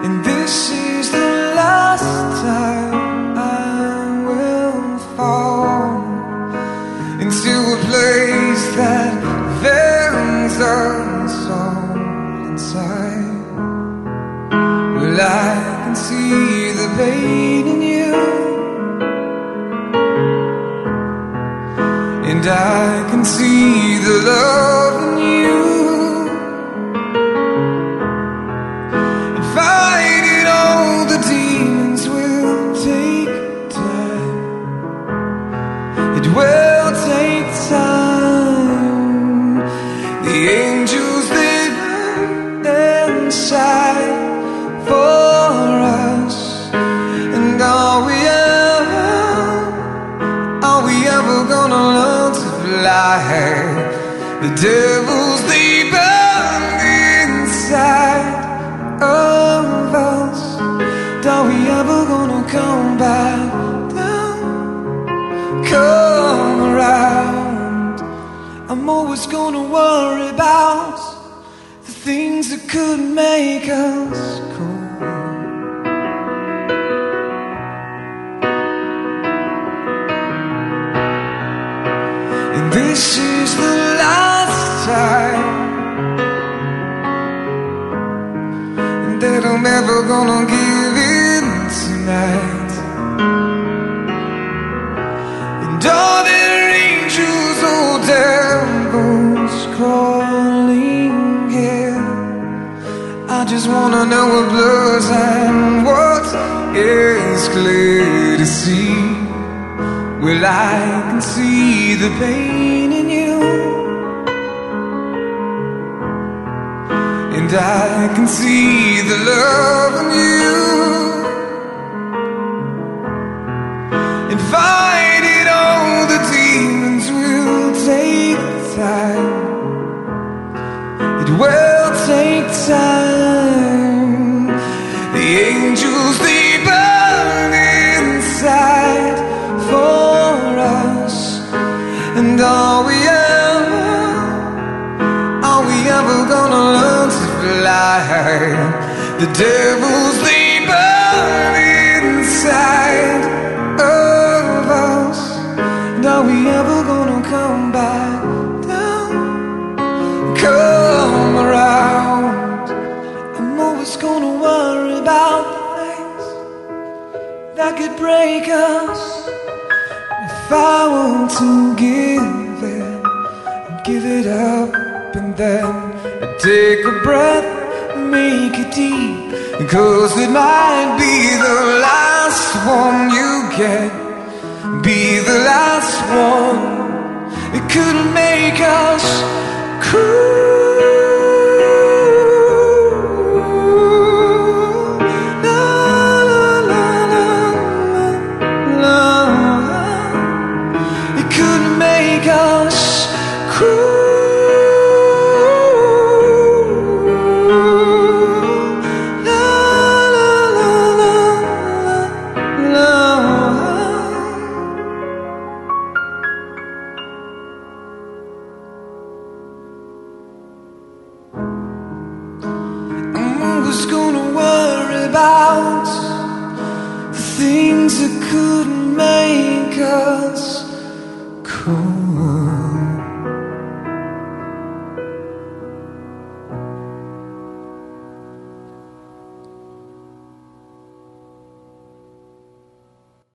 And this is the last time I will fall into a place that fills us all inside. Well, I can see the pain in you, and I can see the love in you. And fighting all the demons will take time. It will take time. The angels, they burn inside for us. And are we ever gonna learn to fly? The devils, they burn inside of us. Are we ever gonna come back down, come around? I'm always gonna worry about the things that could make us cool. And this is the last time, and that I'm ever gonna give in tonight. And all their angels or devils crawling here, I just wanna know what blurs and what is clear to see. Well, I can see the pain in you, and I can see the love in you. And fighting all the demons will take time. It will take time. The angels, they burn inside for us. And are we ever gonna learn to fly? The devils, they burn inside of us. And are we ever gonna come back down, come around? I'm always gonna worry about things that could break us. If I want to give it, I'd give it up, and then I'd take a breath, make it deep, because it might be the last one you get, be the last one. It could make us cruel. Us cruel. La, la, la, la, la, la. I'm always gonna worry about the things that could make us cool.